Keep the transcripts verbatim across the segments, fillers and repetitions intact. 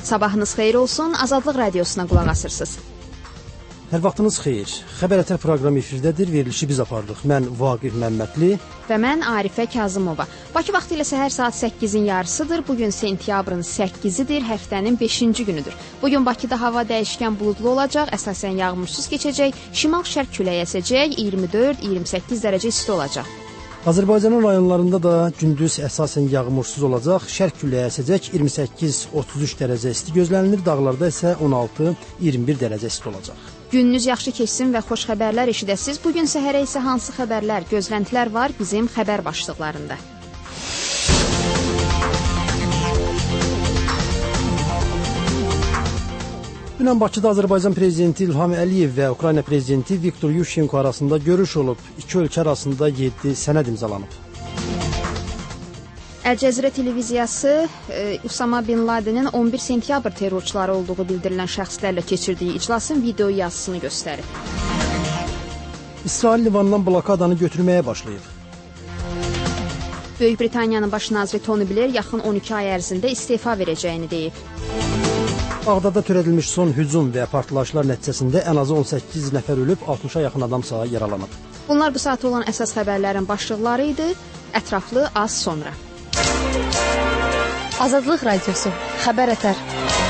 Sabahınız xeyir olsun, Azadlıq Radiosuna qulaq asırsınız. Hər vaxtınız xeyir. Xəbər Ətər proqramı efirdədir, verilişi biz apardıq. Mən Vaqif Məmmədli və mən Arifə Kazımova. Bakı vaxtı ilə səhər saat səkkizin yarısıdır. Bugün sentyabrın səkkizidir, həftənin beşinci günüdür. Bugün Bakıda hava dəyişkən buludlu olacaq, əsasən yağmursuz keçəcək, şimal-şərq küləyi əsəcək, iyirmi dörd iyirmi səkkiz dərəcə isti olacaq. Azərbaycanın rayonlarında da gündüz əsasən yağmursuz olacaq, şərq küləyi əsəcək, iyirmi səkkiz otuz üç dərəcə isti gözlənilir, dağlarda isə on altı iyirmi bir dərəcə isti olacaq. Gününüz yaxşı keçsin və xoş xəbərlər eşidəsiniz. Bugün səhərə isə hansı xəbərlər, gözləntilər var bizim xəbər başlıqlarında? Dünən Bakıda Azərbaycan Prezidenti İlham Əliyev və Ukrayna Prezidenti Viktor Yushchenko arasında görüş olub. İki ölkə arasında yeddi sənəd imzalanıb. Əl-Cəzirə televiziyası e, Usama Bin Ladenin on bir sentyabr terrorçuları olduğu bildirilən şəxslərlə keçirdiyi iclasın video yazısını göstərib. İsrail Livandan blokadanı götürməyə başlayıb. Böyük Britaniyanın baş naziri Tony Blair yaxın on iki ay ərzində istefa verəcəyini deyib. Ağdada törədilmiş son hücum və partlayışlar nəticəsində ən azı on səkkiz nəfər ölüb, altmışa yaxın adam sağ yaralanıb. Bunlar bu saat olan əsas xəbərlərin başlıqları idi. Ətraflı az sonra. Azadlıq Radiosu, Xəbər Ətər.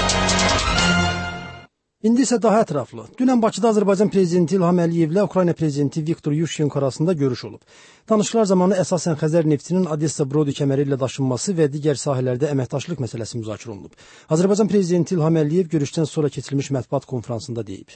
İndi isə daha ətraflı. Dünən Bakıda Azərbaycan Prezidenti İlham Əliyevlə Ukrayna Prezidenti Viktor Yushchenko arasında görüş olub. Danışıqlar zamanı əsasən Xəzər neftinin Odessa-Brody kəməri ilə daşınması və digər sahələrdə əməkdaşlıq məsələsi müzakirə olunub. Azərbaycan Prezidenti İlham Əliyev görüşdən sonra keçirilmiş mətbuat konfransında deyib.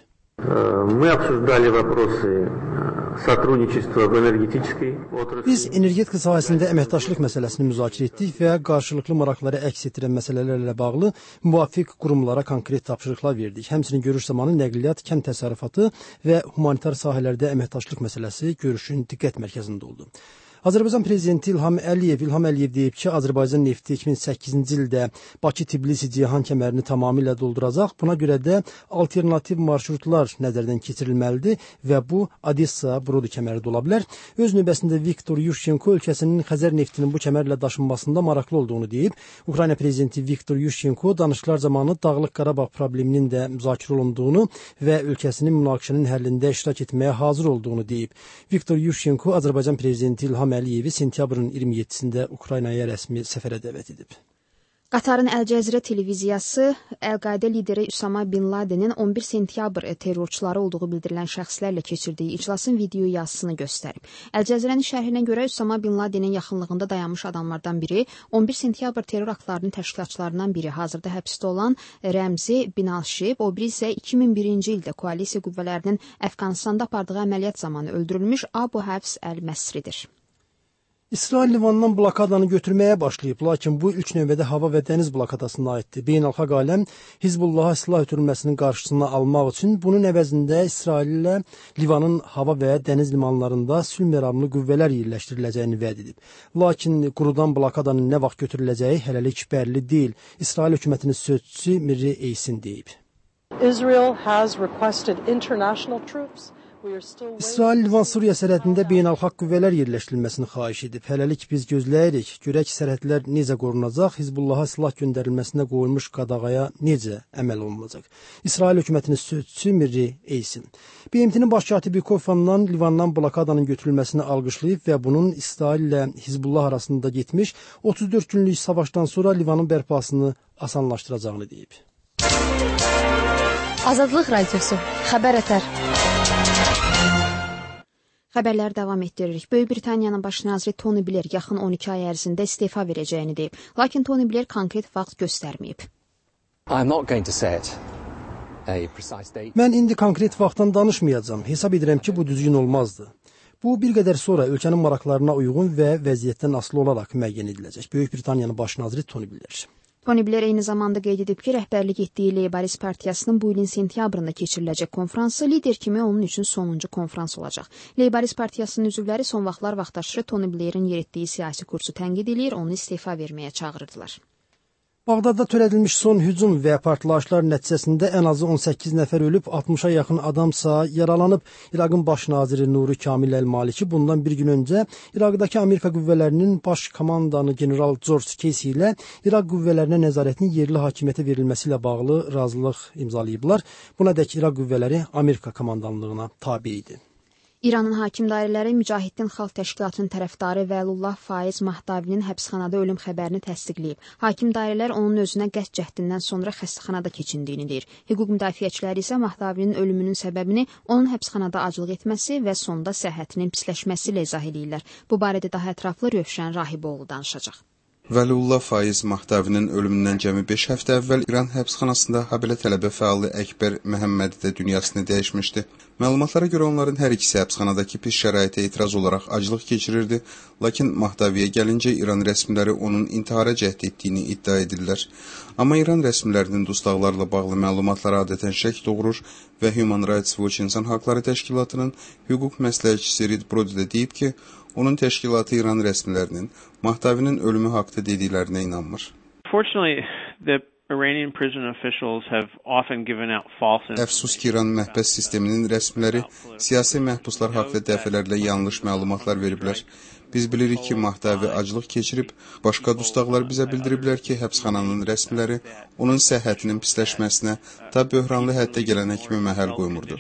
Мы обсуждали вопросы сотрудничества в энергетической отрасли. Biz energetika sahəsində əməkdaşlıq məsələsini müzakirə etdik və qarşılıqlı maraqları əks etdirən məsələlərlə bağlı müvafiq qurumlara konkret tapşırıqlar verdik. Həmçinin görüş zamanı nəqliyyat, kənd təsərrüfatı və humanitar sahələrdə əməkdaşlıq məsələsi görüşün diqqət mərkəzində oldu. Azərbaycan Prezidenti İlham Əliyev, İlham Əliyev deyib ki, Azərbaycan nefti iki min səkkizinci ildə Bakı-Tbilisi-Ceyhan kəmərini tamamilə dolduracaq. Buna görə də alternativ marşrutlar nəzərdən keçirilməlidir və bu Odessa-Brody kəməri də ola bilər. Öz növbəsində Viktor Yushchenko ölkəsinin Xəzər neftinin bu kəmərlə daşınmasında maraqlı olduğunu deyib. Ukrayna Prezidenti Viktor Yushchenko danışıqlar zamanı Dağlıq Qarabağ probleminin də müzakirə olunduğunu və ölkəsinin münaqişənin həllində iştirak etməyə hazır olduğunu deyib. Viktor Yushchenko Azərbaycan Prezidenti İlham Əliyevi sentyabrın iyirmi yeddisində Ukraynaya rəsmi səfərə dəvət edib. Qatarın Əl-Cəzirə televiziyası Əl-Qayda lideri Usama Bin Ladenin on bir sentyabr terrorçuları olduğu bildirilən şəxslərlə keçirdiyi iclasın video yazısını göstərib. Əl-Cəzirənin şərhinə görə Usama Bin Ladenin yaxınlığında dayanmış adamlardan biri on bir sentyabr terror aktlarının təşkilatçılarından biri, hazırda həbsdə olan Rəmzi Binalşib, o biri isə iki min birinci ildə koalisiya qüvvələrinin Əfqanistanda apardığı əməliyyat zamanı öldürülmüş Abu Həfs Əl-Məsridir. İsrail Livandan blokadanı götürməyə başlayıb, lakin bu ilk növbədə hava və dəniz blokadasına aiddir. Beynəlxalq aləm Hizbullaha silah ötürülməsinin qarşısını almaq üçün bunun əvəzində İsrail ilə Livanın hava və dəniz limanlarında sülh məramlı qüvvələr yerləşdiriləcəyini vəd edib. Lakin qurudan blokadanın nə vaxt götürüləcəyi hələlik bəlli deyil. İsrail hökumətinin sözçüsü Mirri Eysin deyib. Israel has requested international troops. İsrail Livan-Suriya sərhədində beynəlxalq qüvvələr yerləşdirilməsini xahiş edib. Hələlik biz gözləyirik. Görək sərhədlər necə qorunacaq, Hizbullaha silah göndərilməsinə qoyulmuş qadağaya necə əməl olunacaq. İsrail hökumətinin sözçüsü Mirri Eysin. B M T-nin baş katibi Kofandan Livandan blokadanın götürülməsini alqışlayıb və bunun İsrail ilə Hizbullah arasında getmiş otuz dörd günlük savaşdan sonra Livanın bərpasını asanlaşdıracağını deyib. Azadlıq Radiosu, Xəbər Ətər. Xəbərlər davam etdiririk. Böyük Britaniyanın baş naziri Tony Blair yaxın on iki ay ərzində istefa verəcəyini deyib. Lakin Tony Blair konkret vaxt göstərməyib. Mən indi konkret vaxtdan danışmayacağam. Hesab edirəm ki, bu düzgün olmazdı. Bu bir qədər sonra ölkənin maraqlarına uyğun və vəziyyətdən asılı olaraq müəyyən ediləcək. Böyük Britaniyanın baş naziri Tony Blair. Tony Blair eyni zamanda qeyd edib ki, rəhbərlik etdiyi Leyborist partiyasının bu ilin sentyabrında keçiriləcək konfransı lider kimi onun üçün sonuncu konfrans olacaq. Leyborist partiyasının üzvləri son vaxtlar vaxtaşırı Tony Blairin yeritdiyi siyasi kursu tənqid edir, onu istefa verməyə çağırırdılar. Bağdadda törədilmiş son hücum və partlayışlar nəticəsində ən azı on səkkiz nəfər ölüb, altmışa yaxın adamsa yaralanıb. İraqın baş naziri Nuri Kamil Əl-Maliki bundan bir gün öncə İraqdakı Amerika qüvvələrinin baş komandanı general George Casey ilə İraq qüvvələrinə nəzarətin yerli hakimiyyətə verilməsi ilə bağlı razılıq imzalayıblar. Buna dək İraq qüvvələri Amerika komandanlığına tabe idi. İranın hakim dairələri Mücahidin Xalq Təşkilatının tərəfdarı Vəlullah Faiz Mahdavinin həbsxanada ölüm xəbərini təsdiqləyib. Hakim dairələr onun özünə qəsd cəhdindən sonra xəstəxanada keçindiyini deyir. Hüquq müdafiəçiləri isə Mahdavinin ölümünün səbəbini onun həbsxanada aclıq etməsi və sonda səhhətinin pisləşməsi ilə izah edirlər. Bu barədə daha ətraflı Rövşən Rahiboğlu danışacaq. Vəlullah Faiz Mahdavinin ölümündən cəmi beş həftə əvvəl İran həbsxanasında habelə tələbə fəalı Əkbər Məhəmmədi də dünyasını dəyişmişdi. Məlumatlara görə onların hər ikisi həbsxanadakı pis şəraitə etiraz olaraq aclıq keçirirdi, lakin Mahdaviyə gəlincə İran rəsmiləri onun intihara cəhd etdiyini iddia edirlər. Amma İran rəsmilərinin dustaqlarla bağlı məlumatlara adətən şək doğurur və Human Rights Watch İnsan Haqları Təşkilatının hüquq məsləhətçisi Rid Brody də deyib ki, onun təşkilatı İran rəsmilərinin Mahdavinin ölümü haqda dediklərinə inanmır. Əfsus ki, İran məhbəs sisteminin rəsmiləri siyasi məhbuslar haqda dəfələrlə yanlış məlumatlar veriblər. Biz bilirik ki, Mahdavi aclıq keçirib, başqa dustaqlar bizə bildiriblər ki, həbsxananın rəsmiləri onun səhhətinin pisləşməsinə ta böhranlı həddə gələnə kimi məhəl qoymurdu.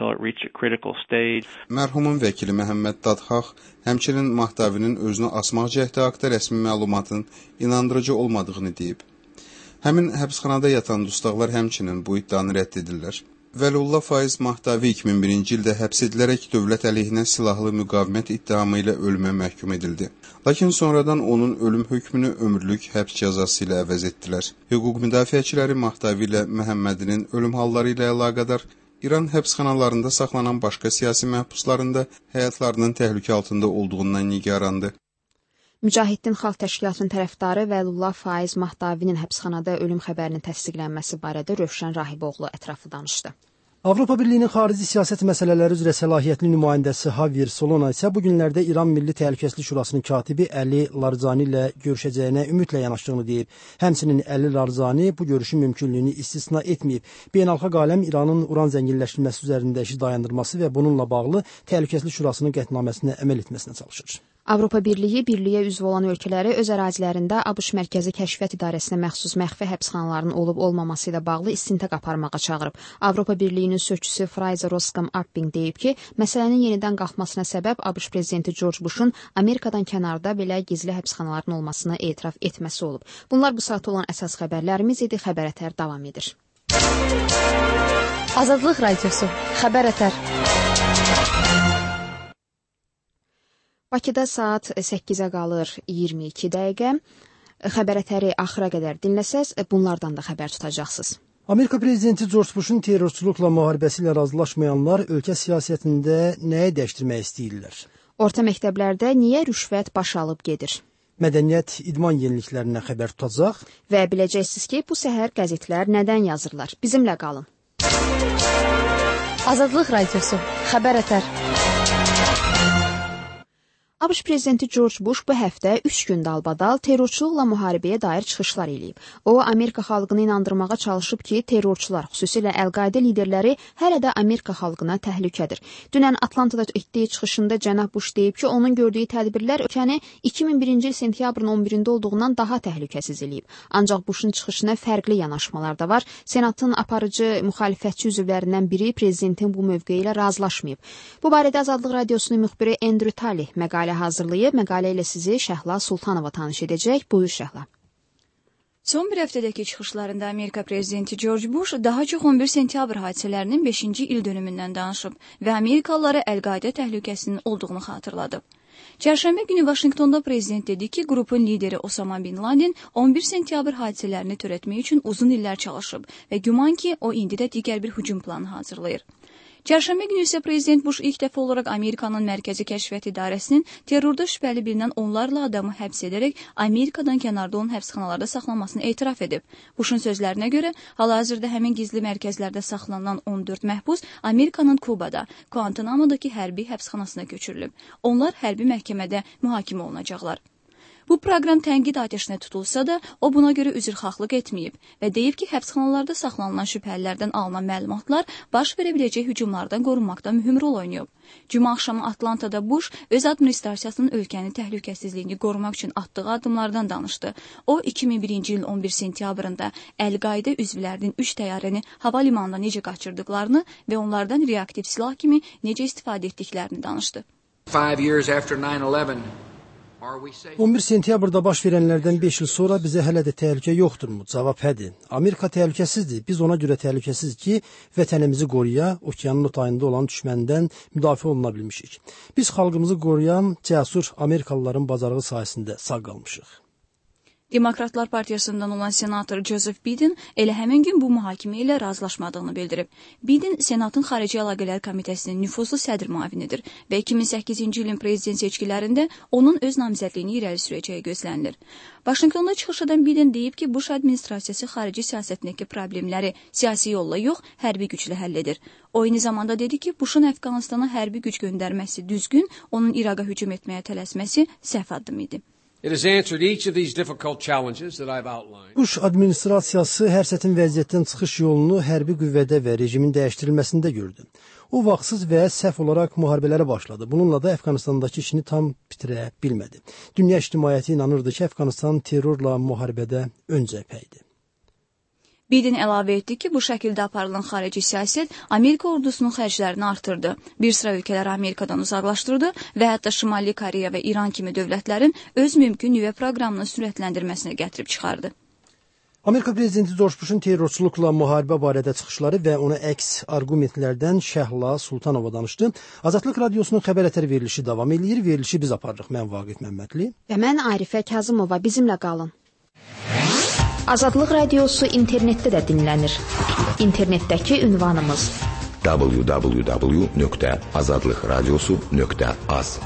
Mərhumun vəkili Məhəmməd Dadhaq həmçinin Mahdavinin özünü asmaq cəhdi haqda rəsmi məlumatın inandırıcı olmadığını deyib. Həmin həbsxanada yatan dustaqlar həmçinin bu iddianı rədd edirlər. Vəlullah Faiz Mahdavi iki min birinci ildə həbs edilərək dövlət əleyhinə silahlı müqavimət ittihamı ilə ölümə məhkum edildi. Lakin sonradan onun ölüm hökmünü ömürlük həbs cəzası ilə əvəz etdilər. Hüquq müdafiəçiləri Mahdavi ilə Məhəmmədinin ölüm halları ilə əlaqədar İran həbsxanalarında saxlanan başqa siyasi məhbusların da həyatlarının təhlükə altında olduğundan nigarandı. Mücahidin Xalq Təşkilatının tərəfdarı Vəlullah Faiz Mahdavinin həbsxanada ölüm xəbərinin təsdiqlənməsi barədə Rövşən Rahiboğlu ətraflı danışdı. Avropa Birliyinin xarici siyasət məsələləri üzrə səlahiyyətli nümayəndəsi Javier Solana isə bu günlərdə İran Milli Təhlükəsizlik Şurasının katibi Əli Larzani ilə görüşəcəyinə ümidlə yanaşdığını deyib. Həmçinin Əli Larzani bu görüşün mümkünlüyünü istisna etməyib. Beynəlxalq aləm İranın uran zənginləşdirilməsi üzərində işi dayandırması və bununla bağlı Təhlükəsizlik Şurasının qətnaməsinə əməl etməsinə çalışır. Avropa Birliyi birliyə üzv olan ölkələri öz ərazilərində ABŞ Mərkəzi Kəşfiyyat İdarəsinə məxsus məxfi həbsxanaların olub-olmaması ilə bağlı istintaq aparmağa çağırıb. Avropa Birliyinin sözçüsü Fraser Roskam Apping deyib ki, məsələnin yenidən qalxmasına səbəb ABŞ prezidenti George Bush'un Amerikadan kənarda belə gizli həbsxanaların olmasını etiraf etməsi olub. Bunlar bu saat olan əsas xəbərlərimiz idi. Xəbər ətər davam edir. Azadlıq Radiosu, Xəbər ətər. Bakıda saat səkkizə qalır iyirmi iki dəqiqə. Xəbər ətəri axıra qədər dinləsəz, bunlardan da xəbər tutacaqsınız. Amerika prezidenti George Bush'un terrorçuluqla müharibəsi ilə razılaşmayanlar ölkə siyasətində nəyi dəyişdirmək istəyirlər? Orta məktəblərdə niyə rüşvət baş alıb gedir? Mədəniyyət, idman yeniliklərinə xəbər tutacaq. Və biləcəksiniz ki, bu səhər qəzetlər nədən yazırlar? Bizimlə qalın. Azadlıq Radiosu, Xəbər ətər. ABŞ prezidenti George Bush bu həftə üç gün dalbadal terrorçuluqla müharibəyə dair çıxışlar eləyib. O, Amerika xalqını inandırmağa çalışıb ki, terrorçular, xüsusilə Əl-Qaidə liderləri hələ də Amerika xalqına təhlükədir. Dünən Atlantada etdiyi çıxışında cənab Bush deyib ki, onun gördüyü tədbirlər ölkəni iki min birinci il sentyabrın on birində olduğundan daha təhlükəsiz eləyib. Ancaq Bush'un çıxışına fərqli yanaşmalar da var. Senatın aparıcı müxalifətçi üzvlərindən biri prezidentin bu mövqeyi ilə razılaşmayıb. Bu barədə Azadlıq Radiosunun müxbiri Andrew Talley məqalə hazırlayıb. Məqalə ilə sizi Şəhla Sultanova tanış edəcək. Buyur Şəhla. Son bir həftədəki çıxışlarında Amerika prezidenti George Bush daha çox on bir sentyabr hadisələrinin beşinci il dönümündən danışıb və Amerikalılara Əl-Qaidə təhlükəsinin olduğunu xatırladıb. Çərşənbə günü Vaşinqtonda prezident dedi ki, qrupun lideri Osama Bin Laden on bir sentyabr hadisələrini törətmək üçün uzun illər çalışıb və güman ki, o indi də digər bir hücum planı hazırlayır. Çərşənbə günü isə prezident Bush ilk dəfə olaraq Amerikanın Mərkəzi Kəşfiyyat İdarəsinin terrorda şübhəli bilinən onlarla adamı həbs edərək Amerikadan kənarda onun həbsxanalarda saxlanmasını etiraf edib. Bush'un sözlərinə görə, hal-hazırda həmin gizli mərkəzlərdə saxlanılan on dörd məhbus Amerikanın Kubada, Guantanamo-dakı hərbi həbsxanasına köçürülüb. Onlar hərbi məhkəmədə mühakimə olunacaqlar. Bu proqram tənqid atəşinə tutulsa da, o buna görə üzrxahlıq etməyib və deyib ki, həbsxanalarda saxlanılan şübhəlilərdən alınan məlumatlar baş verə biləcək hücumlardan qorunmaqda mühüm rol oynayıb. Cümə axşamı Atlantada Bush öz administrasiyasının ölkənin təhlükəsizliyini qorumaq üçün atdığı addımlardan danışdı. O, iki min birinci il on bir sentyabrında Əl-Qaidə üzvlərinin üç təyyarəni hava limanına necə qaçırdıqlarını və onlardan reaktiv silah kimi necə istifadə etdiklərini danışdı. on bir sentyabrda baş verənlərdən beş il sonra bizə hələ də təhlükə yoxdurmu? Cavab hədir. Amerika təhlükəsizdir. Biz ona görə təhlükəsiz ki, vətənimizi qoruya, okeanın otayında olan düşməndən müdafiə oluna bilmişik. Biz xalqımızı qoruyan cəsur Amerikalıların bacarığı sayəsində sağ qalmışıq. Demokratlar Partiyasından olan senator Joseph Biden elə həmin gün bu mühakimə ilə razılaşmadığını bildirib. Biden Senatın Xarici Əlaqələr Komitəsinin nüfuzlu sədr müavinidir və iki min səkkizinci ilin prezident seçkilərində onun öz namizədliyini irəli sürəcəyi gözlənilir. Vaşinqtonda çıxış edən Biden deyib ki, Bush administrasiyası xarici siyasətindəki problemləri siyasi yolla yox, hərbi güclə həll edir. O eyni zamanda dedi ki, Bush'un Əfqanistana hərbi güc göndərməsi düzgün, onun İraqa hücum etməyə tələsməsi səhv addım idi. Bush administrasiyası hər sətin vəziyyətdən çıxış yolunu hərbi qüvvədə və rejimin dəyişdirilməsində gördü. O vaxtsız və səhv olaraq müharibələrə başladı. Bununla da Əfqanistandakı işini tam bitirə bilmədi. Dünya ictimaiyyəti inanırdı ki, Əfqanistan terrorla müharibədə ön cəbhə idi. Biden əlavə etdi ki, bu şəkildə aparılan xarici siyasət Amerika ordusunun xərclərini artırdı. Bir sıra ölkələri Amerikadan uzaqlaşdırdı və hətta Şimali Koreya və İran kimi dövlətlərin öz mümkün nüvə proqramını sürətləndirməsinə gətirib çıxardı. Amerika prezidenti George Bush'un terrorçuluqla müharibə barədə çıxışları və ona əks arqumentlərdən Şəhla Sultanova danışdı. Azadlıq Radiosunun xəbər ətər verilişi davam edir. Verilişi biz aparırıq. Mən Vaqif Məmmədli. Və mən Arifə Kazımova. Bizimlə qalın. Azadlıq Radiosu internetdə də dinlənir. İnternetdəki ünvanımız w w w nöqtə azadlıq radiosu nöqtə az.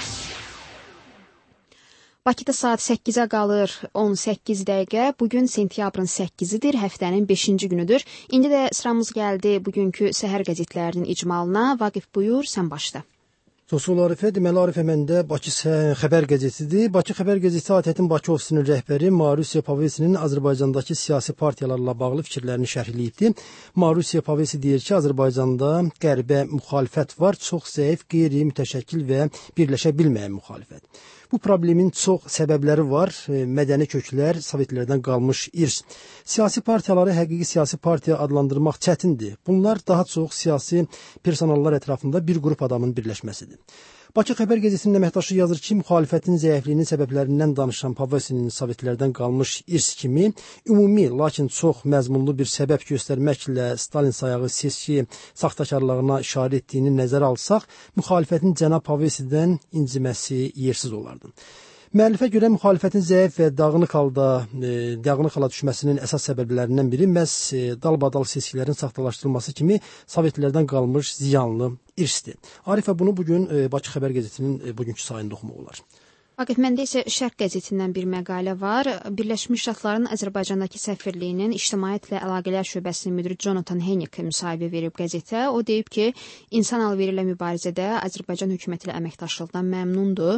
Bakıda saat səkkizə qalır on səkkiz dəqiqə. Bugün sentyabrın səkkizidir, həftənin beşinci günüdür. İndi də sıramız gəldi bugünkü səhər qəzetlərinin icmalına. Vaqif, buyur, sən başla. Sosial Arifə, deməli Arifə məndə Bakı xəbər qəzetidir. Bakı xəbər qəzeti A T Ə-in Bakı ofisinin rəhbəri Marusiya Pavesinin Azərbaycandakı siyasi partiyalarla bağlı fikirlərini şərhləyibdi. Marusiya Pavesi deyir ki, Azərbaycanda qərbə müxalifət var, çox zəif, qeyri-mütəşəkkil və birləşə bilməyən müxalifət. Bu problemin çox səbəbləri var. Mədəni köklər, Sovetlərdən qalmış irs. Siyasi partiyaları həqiqi siyasi partiya adlandırmaq çətindir. Bunlar daha çox siyasi personallar ətrafında bir qrup adamın birləşməsidir. Bakı xəbər qəzetinin əməkdaşı yazır ki, müxalifətin zəifliyinin səbəblərindən danışan Pavesinin Sovetlərdən qalmış irs kimi ümumi, lakin çox məzmunlu bir səbəb göstərməklə Stalin sayağı seçki saxtakarlığına işarə etdiyini nəzərə alsaq, müxalifətin cənab Pavesidən inciməsi yersiz olardı. Müəllifə görə müxalifətin zəif və dağınıq halda e, dağınıq hala düşməsinin əsas səbəblərindən biri məhz e, dalbadal seçkilərin saxtalaşdırılması kimi Sovetlərdən qalmış ziyanlı irsdir. Arifə, bunu bugün e, Bakı xəbər qəzetinin e, bugünkü sayında oxumaq olar. Vaqif, məndə isə Şərq qəzetindən bir məqalə var. Birləşmiş Ştatların Azərbaycandakı səfirliyinin İctimaiyyətlə Əlaqələr şöbəsinin müdiri Jonathan Hennick müsahibə verib qəzetə. O deyib ki, insan alveri ilə mübarizədə Azərbaycan hökuməti ilə əməkdaşlıqdan məmnundur.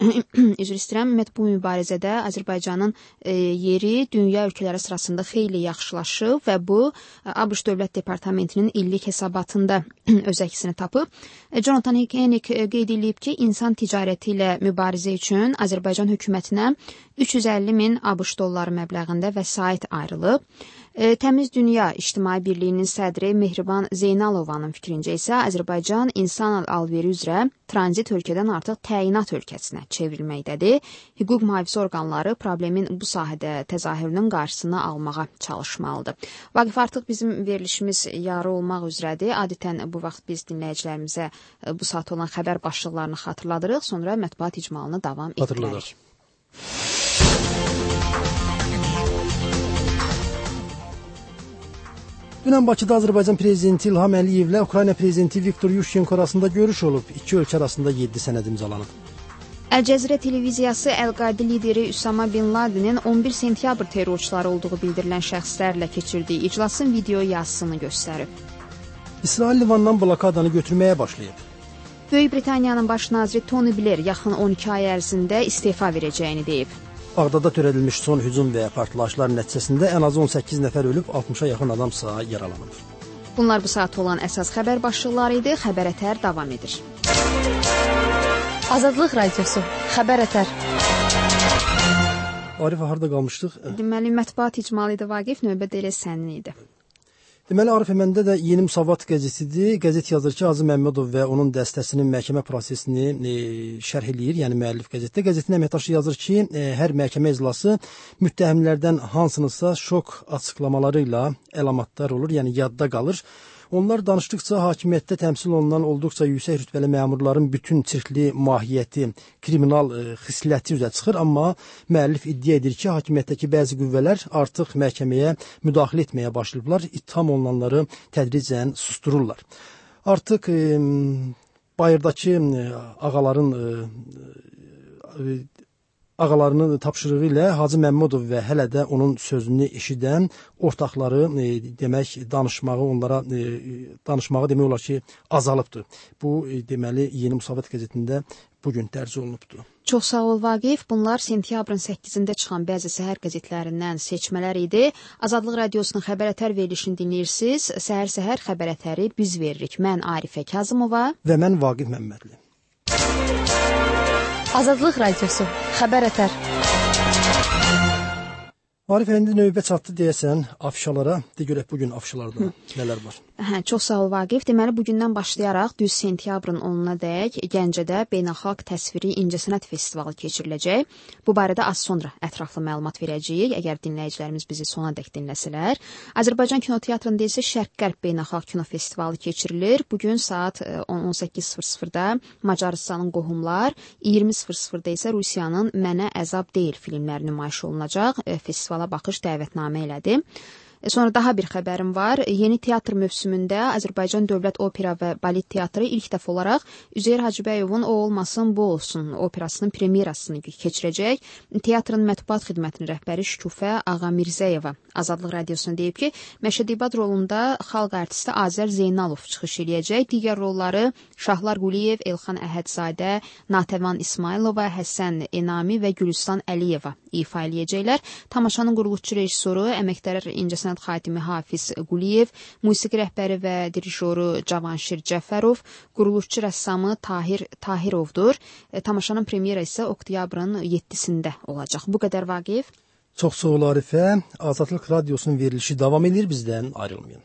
Üzr istəyirəm, ümumiyyətlə bu mübarizədə Azərbaycanın e, yeri dünya ölkələri sırasında xeyli yaxşılaşıb və bu ABŞ Dövlət Departamentinin illik hesabatında öz əksini tapıb. Jonathan Hennick qeyd edib ki, insan ticarəti ilə mübarizə üçün Azərbaycan hökumətinə üç yüz əlli min ABŞ dolları məbləğində vəsait ayrılıb. E, Təmiz Dünya İctimai Birliyinin sədri Mehriban Zeynalovanın fikrincə isə Azərbaycan insan alveri üzrə tranzit ölkədən artıq təyinat ölkəsinə çevrilməkdədir. Hüquq mühafizə orqanları problemin bu sahədə təzahürünün qarşısını almağa çalışmalıdır. Vaqif, artıq bizim verilişimiz yarı olmaq üzrədir. Adətən bu vaxt biz dinləyicilərimizə bu saat olan xəbər başlıqlarını xatırladırıq, sonra mətbuat icmalını davam etdirək. Dünən Bakıda Azərbaycan prezidenti İlham Əliyevlə Ukrayna prezidenti Viktor Yushchenko arasında görüş olub. İki ölkə arasında yeddi sənəd imzalanıb. Əl-Cəzirə televiziyası Əl-Qaidə lideri Üsama Bin Ladenin on bir sentyabr terrorçuları olduğu bildirilən şəxslərlə keçirdiyi iclasın video yazısını göstərib. İsrail Livandan blokadanı götürməyə başlayıb. Böyük Britaniyanın baş naziri Tony Blair yaxın on iki ay ərzində istefa verəcəyini deyib. Ağdada törədilmiş son hücum və partlayışlar nəticəsində ən azı on səkkiz nəfər ölüb, altmışa yaxın adamsa yaralanıb. Bunlar bu saat olan əsas xəbər başlıqları idi. Xəbər ətər davam edir. Azadlıq Radiosu, Xəbər ətər. Arif, harda qalmışdıq? Deməli, mətbuat icmalı idi Vaqif, növbədə elə sənin idi. Deməli, Arif, məndə də Yeni Müsavat qəzetidir. Qəzet yazır ki, Azim Məmmədov və onun dəstəsinin məhkəmə prosesini e, şərh eləyir, yəni müəllif qəzetdə. Qəzetin əməkdaşı yazır ki, e, hər məhkəmə iclası müttəhimlərdən hansınısa şok açıqlamaları ilə əlamatlar olur, yəni yadda qalır. Onlar danışdıqca hakimiyyətdə təmsil olunan olduqca yüksək rütbəli məmurların bütün çirkli mahiyyəti, kriminal e, xisləti üzə çıxır, amma müəllif iddia edir ki, hakimiyyətdəki bəzi qüvvələr artıq məhkəməyə müdaxilə etməyə başlayıblar, ittiham olunanları tədricən sustururlar. Artıq e, bayırdakı e, ağaların e, e, ağalarının tapşırığı ilə Hacı Məmmədov və hələ də onun sözünü eşidən ortaqları e, demək danışmağı onlara e, danışmağı demək olar ki azalıbdır. Bu e, deməli Yeni Müsavat qəzetində bu gün dərc olunubdur. Çox sağ ol Vaqif. Bunlar sentyabrın səkkizində çıxan bəzi səhər qəzetlərindən seçmələr idi. Azadlıq Radiosunun xəbər ətər verilişini dinləyirsiniz. Səhər-səhər xəbər ətəri biz veririk. Mən Arifə Kazımova və mən Vaqif Məmmədli. Azadlıq Radiosu, Xəbər ətər. Arif, indi növbə çatdı deyəsən afişalara. De görək bugün afişalarda nələr var? Hə, çox sağ ol Vaqif. Deməli, bugündən başlayaraq düz sentyabrın onuna dək Gəncədə Beynəlxalq Təsviri İncəsənət Festivalı keçiriləcək. Bu barədə az sonra ətraflı məlumat verəcəyik, əgər dinləyicilərimiz bizi sona dək dinləsələr. Azərbaycan Kinoteatrında isə Şərq-Qərb Beynəlxalq Kino Festivalı keçirilir. Bugün saat on on səkkiz sıfır sıfırda Macarıstanın Qohumlar, iyirmi sıfır sıfırda isə Rusiyanın Mənə əzab deyil filmləri nümayiş olunacaq. Festivala baxış dəvətnamə elədi. Sonra daha bir xəbərim var. Yeni teatr mövsümündə Azərbaycan Dövlət Opera və Balet Teatrı ilk dəfə olaraq Üzeyir Hacıbəyovun O olmasın, bu olsun operasının premyerasını keçirəcək. Teatrın mətbuat xidmətinin rəhbəri Şükufə Ağa Mirzəyeva Azadlıq Radiosuna deyib ki, Məşəd İbad rolunda xalq artisti Azər Zeynalov çıxış eləyəcək. Digər rolları Şahlar Quliyev, Elxan Əhədzadə, Natəvan İsmailova, Həsən Enami və Gülüstan Əliyeva ifa eləyəcəklər. Tamaşanın quruluşçu rejissoru, əməkdar İncəsənət xatimi Hafiz Quliyev, musiqi rəhbəri və dirijoru Cavanşir Cəfərov, quruluşçu rəssamı Tahir Tahirovdur. E, tamaşanın premyera isə oktyabrın yeddisində olacaq. Bu qədər Vaqif. Çox sağ ol Arifə. Azadlıq Radiosunun verilişi davam edir, bizdən ayrılmayın.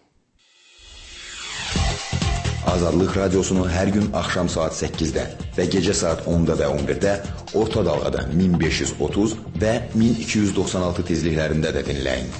Azadlıq Radiosunu hər gün axşam saat səkkizdə və gecə saat onda və on birdə orta dalğada min beş yüz otuz və min iki yüz doxsan altı tezliklərində də dinləyin.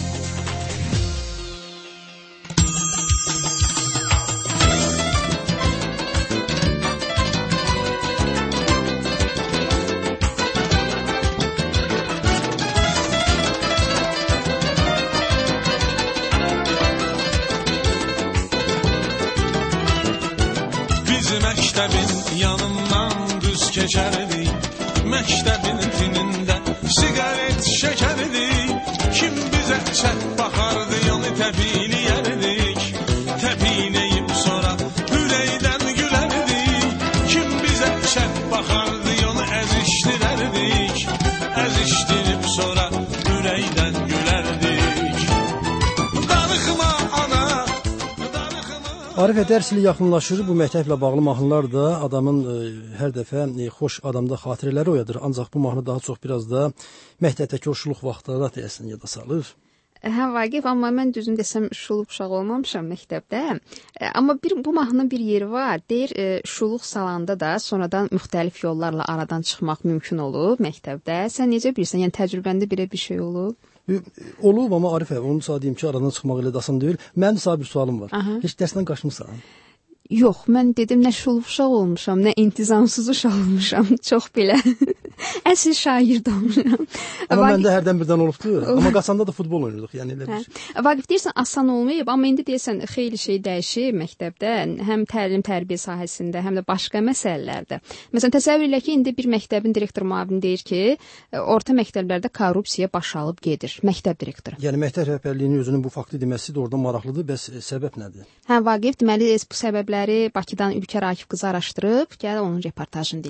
Məktəbin yanından düz keçərdi, məktəbin tinində siqaret şəkərdi, kim bizə çət baxardı, yanı təpiliyərdik, təpiliyib sonra ürəkdən gülərdi, kim bizə çət baxardı, yanı əzişdirərdik, əzişdirib sonra ürəkdən gülərdik. Darıxma ana, Arifə, dərs ili yaxınlaşır. Bu məktəblə bağlı mahnılar da adamın e, hər dəfə e, xoş adamda xatirələri oyadır. Ancaq bu mahnı daha çox biraz da məktəbdəki o şuluq vaxtları deyəsən yada salır. Hə Vaqif, amma mən düzün desəm şuluq uşaq olmamışam məktəbdə. E, amma bir bu mahnının bir yeri var. Deyir, e, şuluq salanda da sonradan müxtəlif yollarla aradan çıxmaq mümkün olub məktəbdə. Sən necə bilirsən? Yəni təcrübəndə belə bir şey olub? Olub, amma Arifə, onu sağ deyim ki, aradan çıxmaq elə də asan deyil. Mənim sağ bir sualım var. Aha. Heç dərsdən qaçmısan? Yox, mən dedim nə şuluq uşaq olmuşam, nə intizamsız uşaq olmuşam, çox belə. Əsl şair də olmuşam. Amma Vaqif... məndə hərdən birdən olubdur. Amma qaçanda da futbol oynuyorduk, yəni elə bir. Hə. Vaqif, deyirsən asan olmayıb, amma indi deyirsən xeyli şey dəyişib məktəbdə, həm təlim tərbiyə sahəsində, həm də başqa məsələlərdə. Məsələn, təsəvvür elə ki, indi bir məktəbin direktor müavini deyir ki, orta məktəblərdə korrupsiya baş alıb gedir. Məktəb direktoru. Yəni məktəb rəhbərliyinin özünün bu faktı deməsi də orada maraqlıdır. Bəs səbəb nədir? Hə, Vaqif, deməli bu səbəbləri Bakıdan Ülkər Akif qızı araşdırıb, gəl onun reportajını dinləyək.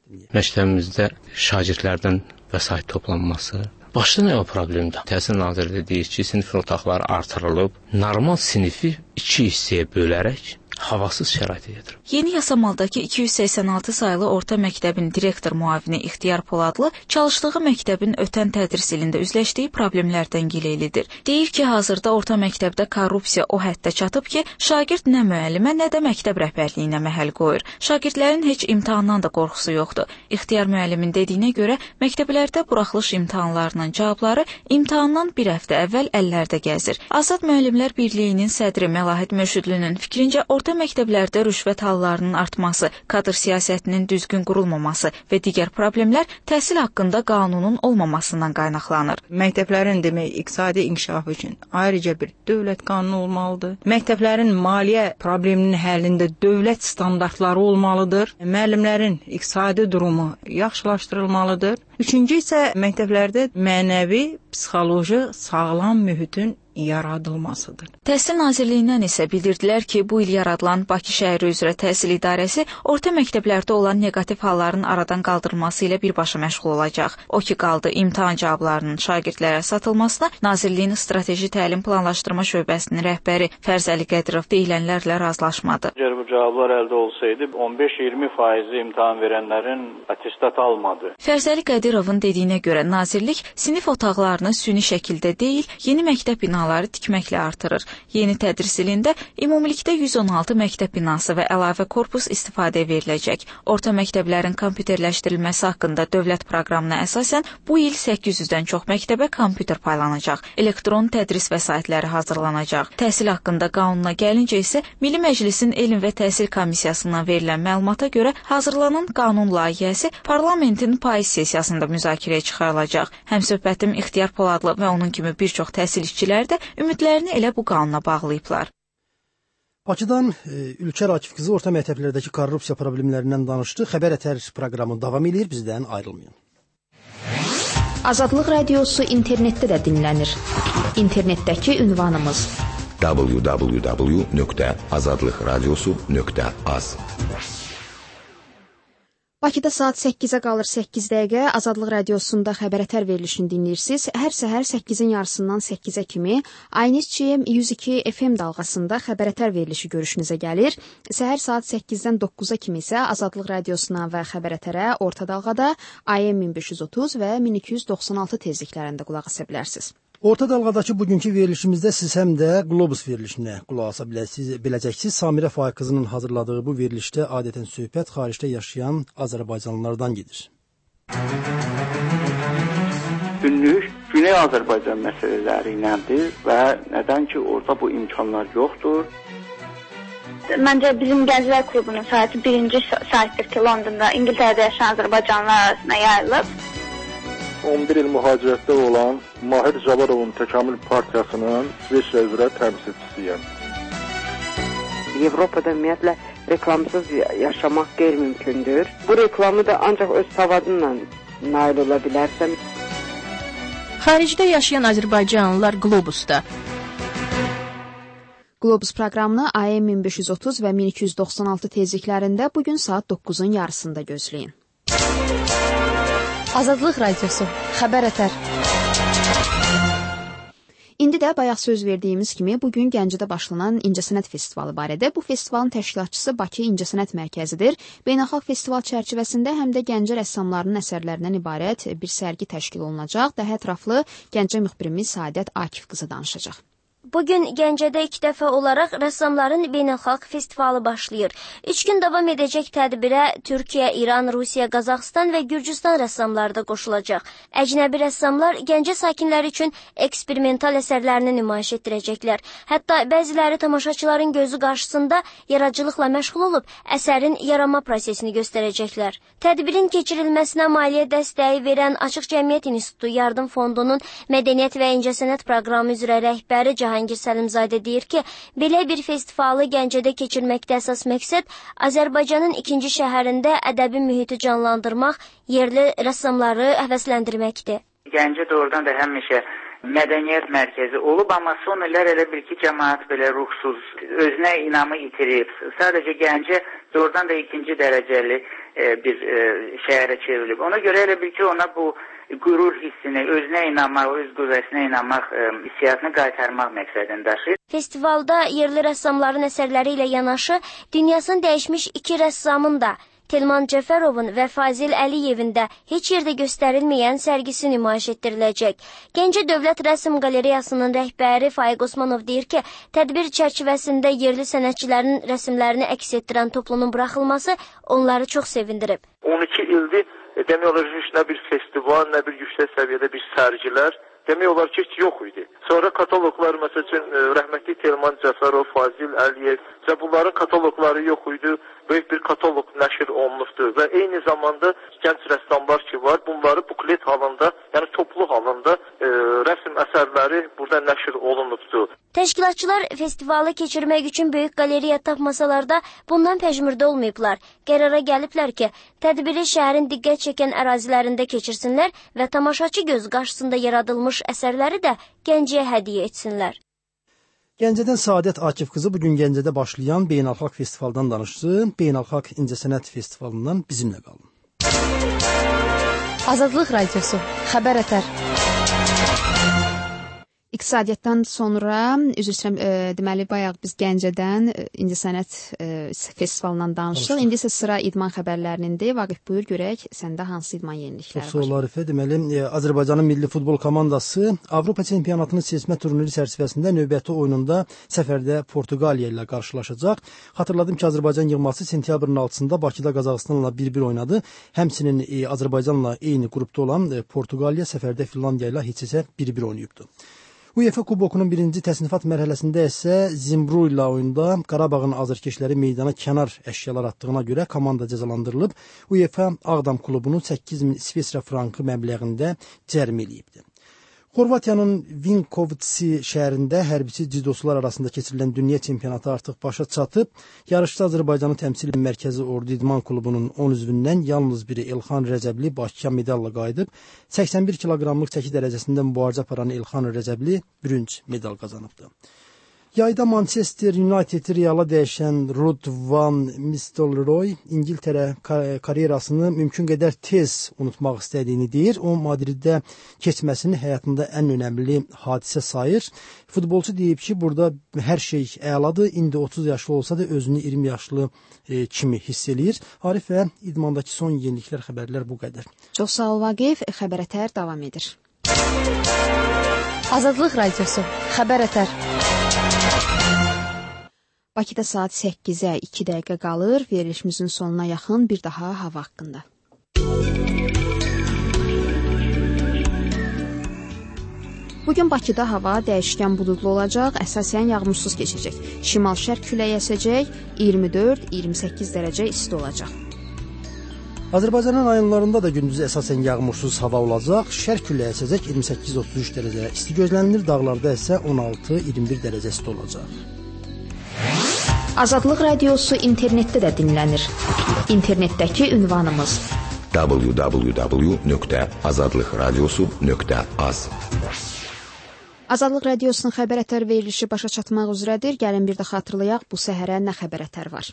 dinləyək. Məktəbimizdə şagirdlərdən vəsait toplanması başda nə o problemdir? Təhsil Nazirliyi deyir ki, sinif otaqları artırılıb, normal sinifi iki hissəyə bölərək havasız şərait edir. Yeni Yasamaldakı iki yüz səksən altı saylı orta məktəbin direktor müavini İxtiyar Poladlı çalışdığı məktəbin ötən tədris ilində üzləşdiyi problemlərdən gileylidir. Deyir ki, hazırda orta məktəbdə korrupsiya o həddə çatıb ki, şagird nə müəllimə, nə də məktəb rəhbərliyinə məhəl qoyur. Şagirdlərin heç imtahandan da qorxusu yoxdur. İxtiyar müəllimin dediyinə görə məktəblərdə buraxılış imtahanlarının cavabları imtahandan bir həftə əvvəl əllərdə gəzir. Azad Müəllimlər Birliyinin sədri Məlahət Mürşidlinin fikrincə orta məktəblərdə rüşvət hallarının artması, kadr siyasətinin düzgün qurulmaması və digər problemlər təhsil haqqında qanunun olmamasından qaynaqlanır. Məktəblərin demək iqtisadi inkişafı üçün ayrıca bir dövlət qanunu olmalıdır. Məktəblərin maliyyə probleminin həllində dövlət standartları olmalıdır. Müəllimlərin iqtisadi durumu yaxşılaşdırılmalıdır. Üçüncü isə məktəblərdə mənəvi, psixoloji sağlam mühitin yaradılmasıdır. Təhsil Nazirliyindən isə bildirdilər ki, bu il yaradılan Bakı şəhəri üzrə təhsil idarəsi orta məktəblərdə olan neqativ halların aradan qaldırılması ilə birbaşa məşğul olacaq. O ki qaldı imtahan cavablarının şagirdlərə satılmasına Nazirliyin strateji təlim planlaşdırma şöbəsinin rəhbəri Fərzəli Qədirov deyilənlərlə razılaşmadı. Əgər bu cavablar əldə olsaydı, on beş iyirmi faizi imtahan verənlərin attestat almadı. Fərzəli Qədirovun dediyinə görə Nazirlik sinif otaqlarını süni şəkildə deyil, yeni məktəb binaları tikməklə artırır. Yeni tədris ilində ümumilikdə yüz on altı məktəb binası və əlavə korpus istifadəyə veriləcək. Orta məktəblərin kompüterləşdirilməsi haqqında dövlət proqramına əsasən bu il səkkiz yüzdən çox məktəbə kompüter paylanacaq. Elektron tədris vəsaitləri hazırlanacaq. Təhsil haqqında qanuna gəlincə isə Milli Məclisin Elm və Təhsil Komissiyasından verilən məlumata görə hazırlanan qanun layihəsi parlamentin payız sessiyasında müzakirəyə çıxarılacaq. Həmsöhbətim İxtiyar Poladlı və onun kimi bir çox təhsil işçiləri də ümidlərini elə bu qanuna bağlayıblar. Bakıdan e, Ülkər Akif qızı orta məktəblərdəki korrupsiya problemlərindən danışdı. Xəbər ətər proqramı davam edir, bizdən ayrılmayın. Azadlıq Radiosu internetdə də dinlənir. İnternetdəki ünvanımız w w w nöqtə azadlıq radiosu nöqtə az. Bakıda saat səkkizə qalır səkkiz dəqiqə. Azadlıq Radiosunda xəbərətər verilişini dinləyirsiniz. Hər səhər səkkizin yarısından səkkizə kimi Aynisçi yüz iki F M dalğasında xəbərətər verilişi görüşünüzə gəlir. Səhər saat səkkizdən doqquza kimi isə Azadlıq Radiosuna və xəbərətərə orta dalğada A M min beş yüz otuz və min iki yüz doxsan altı tezliklərində qulaq asa bilərsiniz. Orta dalğadakı bugünkü verilişimizdə siz həm də Qlobus verilişinə qulaq asa biləcəksiniz. Samirə Faiq qızının hazırladığı bu verilişdə adətən söhbət xaricdə yaşayan Azərbaycanlılardan gedir. Günlük Güney Azərbaycan məsələləri iləndir və nədən ki orada bu imkanlar yoxdur. Məncə bizim Gənclər Klubunun saytı birinci saytdır ki, Londonda İngiltərədə yaşayan Azərbaycanlılar arasında yayılıb. on bir il mühacirətdə olan Mahir Cabarovun Təkamül Partiyasının İsveçrə üzrə təmsilçisiyəm. Avropada ümumiyyətlə reklamsız yaşamaq qeyri-mümkündür. Bu reklamı da ancaq öz savadınla nail ola bilərsən. Xaricdə yaşayan Azərbaycanlılar Qlobusda. Qlobus proqramını A M min beş yüz otuz və min iki yüz doxsan altı tezliklərində bugün saat doqquzun yarısında gözləyin. Azadlıq Radiosu, xəbər ətər. İndi də bayaq söz verdiyimiz kimi bugün Gəncədə başlanan İncəsənət Festivalı barədə. Bu festivalın təşkilatçısı Bakı İncəsənət Mərkəzidir. Beynəlxalq festival çərçivəsində həm də Gəncə rəssamlarının əsərlərindən ibarət bir sərgi təşkil olunacaq. Daha ətraflı Gəncə müxbirimiz Saadət Akif qızı danışacaq. Bugün Gəncədə ilk dəfə olaraq rəssamların beynəlxalq festivalı başlayır. Üç gün davam edəcək tədbirə Türkiyə, İran, Rusiya, Qazaxıstan və Gürcüstan rəssamları da qoşulacaq. Əcnəbi rəssamlar Gəncə sakinləri üçün eksperimental əsərlərini nümayiş etdirəcəklər. Hətta bəziləri tamaşaçıların gözü qarşısında yaradıcılıqla məşğul olub əsərin yaranma prosesini göstərəcəklər. Tədbirin keçirilməsinə maliyyə dəstəyi verən Açıq Cəmiyyət İnstitutu Yardım Fondunun Mədəniyyət və İncəsənət proqramı üzrə rəhbəri Cahan Cahangir Səlimzadə deyir ki, belə bir festivalı Gəncədə keçirməkdə əsas məqsəd Azərbaycanın ikinci şəhərində ədəbi mühiti canlandırmaq, yerli rəssamları həvəsləndirməkdir. Gəncə doğrudan da həmişə mədəniyyət mərkəzi olub, amma son illər elə bir ki, cəmaət belə ruhsuz, özünə inamı itirib. Sadəcə Gəncə doğrudan da ikinci dərəcəli bir şəhərə çevrilib. Ona görə elə bil ki, ona bu qürur hissini, özünə inanmaq, öz qüvvəsinə inanmaq hissiyatını qaytarmaq məqsədini daşıyır. Festivalda yerli rəssamların əsərləri ilə yanaşı, dünyasını dəyişmiş iki rəssamın da Telman Cəfərovun və Fazil Əliyevin də heç yerdə göstərilməyən sərgisi nümayiş etdiriləcək. Gəncə Dövlət Rəsm Qalereyasının rəhbəri Faiq Osmanov deyir ki, tədbir çərçivəsində yerli sənətçilərin rəsmlərini əks etdirən toplunun buraxılması onları çox sevindirib. on iki ildir demək olar ki, nə bir festival, nə bir yüksək səviyyədə bir sərgilər demək olar ki, heç yox idi. Sonra kataloqlar, məsəl üçün, rəhmətli Telman Cəfərov, Fazil Əliyev, bunların kataloqları yox idi. Böyük bir kataloq nəşr olunubdur və eyni zamanda gənc rəssamlar ki var, bunları buklet halında, yəni toplu halında e, rəsm əsərləri burada nəşr olunubdur. Təşkilatçılar festivalı keçirmək üçün böyük qaleriya tapmasalar da bundan pəjmürdə olmayıblar. Qərara gəliblər ki, tədbiri şəhərin diqqət çəkən ərazilərində keçirsinlər və tamaşaçı göz qarşısında yaradılmış əsərləri də Gəncəyə hədiyyə etsinlər. Gəncədən Saadət Akif qızı bugün Gəncədə başlayan Beynəlxalq Festivaldan danışdı. Beynəlxalq İncəsənət Festivalından bizimlə qalın. Azadlıq Radiosu, Xəbər Ətər. İqtisadiyyatdan sonra, üzr istəyirəm, e, deməli bayaq biz Gəncədən e, İncəsənət e, festivalından danışdıq. İndi isə sıra idman xəbərlərindir. Vaqif, buyur görək, səndə hansı idman yenilikləri var? Çox sağ ol Arifə. Deməli, e, Azərbaycanın milli futbol komandası Avropa çempionatının seçmə turniri çərçivəsində növbəti oyununda səfərdə Portuqaliya ilə qarşılaşacaq. Xatırladım ki, Azərbaycan yığması sentyabrın altısında Bakıda Qazaxıstanla bir bir oynadı. Həmçinin e, Azərbaycanla eyni qrupda olan e, Portuqaliya səfərdə Finlandiya ilə heç isə bir bir oynayıbdı. UEFA Kubokunun birinci təsnifat mərhələsində isə Zimbru ilə oyunda Qarabağın azərkeşləri meydana kənar əşyalar atdığına görə komanda cəzalandırılıb. UEFA Ağdam klubunu səkkiz min İsveçrə frankı məbləğində cərimə eləyibdi. Xorvatiyanın Vinkovci şəhərində hərbiçi cidosular arasında keçirilən dünya çempionatı artıq başa çatıb. Yarışda Azərbaycanı təmsil edən Mərkəzi Ordu İdman klubunun on üzvündən yalnız biri Elxan Rəcəbli Bakıya medalla qayıdıb. səksən bir kiloqramlıq çəki dərəcəsində mübarizə aparan Elxan Rəcəbli bürünc medal qazanıbdı. Yayda Manchester United Reala dəyişən Ruud van Nistelrooy İngiltərə karyerasını mümkün qədər tez unutmaq istədiyini deyir. O, Madriddə keçməsini həyatında ən önəmli hadisə sayır. Futbolçu deyib ki, burada hər şey əladır. İndi otuz yaşlı olsa da özünü iyirmi yaşlı e, kimi hiss eləyir. Arif və idmandakı son yeniliklər, xəbərlər bu qədər. Çox sağ ol Vaqif. Xəbər Ətər davam edir. Azadlıq Radiosu, Xəbər Ətər. Bakıda saat səkkizə iki dəqiqə qalır. Verilişimizin sonuna yaxın bir daha hava haqqında. Bugün Bakıda hava dəyişkən buludlu olacaq, əsasən yağmursuz keçəcək. Şimal-şərq küləyi əsəcək, iyirmi dörd iyirmi səkkiz dərəcə isti olacaq. Azərbaycanın rayonlarında da gündüz əsasən yağmursuz hava olacaq. Şərq küləyi əsəcək, iyirmi səkkiz otuz üç dərəcə isti gözlənilir. Dağlarda isə on altı iyirmi bir dərəcə isti olacaq. Azadlıq Radiosu internetdə də dinlənir. İnternetdəki ünvanımız w w w nöqtə azadlıq radiosu nöqtə az. Azadlıq Radiosunun Xəbər Ətər verilişi başa çatmaq üzrədir. Gəlin bir də xatırlayaq, bu səhərə nə xəbər ətər var.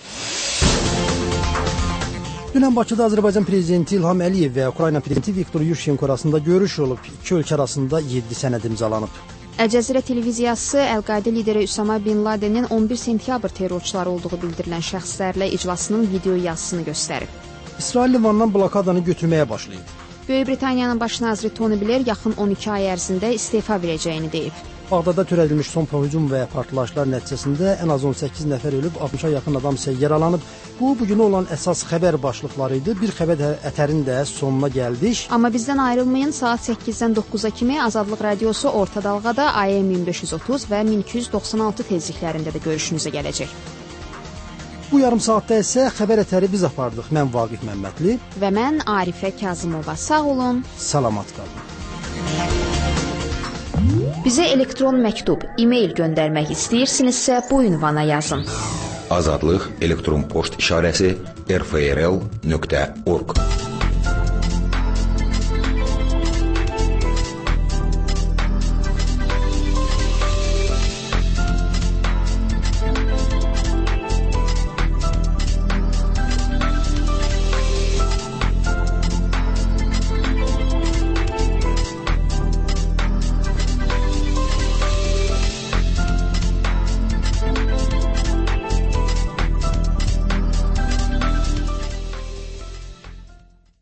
Dünən Bakıda Azərbaycan Prezidenti İlham Əliyev və Ukrayna Prezidenti Viktor Yushchenko arasında görüş olub. İki ölkə arasında yeddi sənəd imzalanıb. Əl-Cəzirə televiziyası Əl-Qaidə lideri Üsama bin Ladenin on bir sentyabr terrorçuları olduğu bildirilən şəxslərlə iclasının video yazısını göstərib. İsrail Livandan blokadanı götürməyə başlayıb. Böyük Britaniyanın baş naziri Tony Blair yaxın on iki ay ərzində istefa verəcəyini deyib. Bağdada törədilmiş son hücum və partlayışlar nəticəsində ən az on səkkiz nəfər ölüb, altmışa yaxın adam isə yaralanıb. Bu, bugünə olan əsas xəbər başlıqları idi. Bir xəbər ətərin də sonuna gəldik. Amma bizdən ayrılmayın, saat səkkizdən doqquza kimi Azadlıq Radiosu orta dalğada A M min beş yüz otuz və min iki yüz doxsan altı tezliklərində də görüşünüzə gələcək. Bu yarım saatda isə xəbər ətəri biz apardıq. Mən Vaqif Məmmədli və mən Arifə Kazımova. Sağ olun. Salamat qalın. Bizə elektron məktub, e-mail göndərmək istəyirsinizsə bu ünvana yazın. Azadlıq elektron poçt işarəsi r f r l nöqtə org.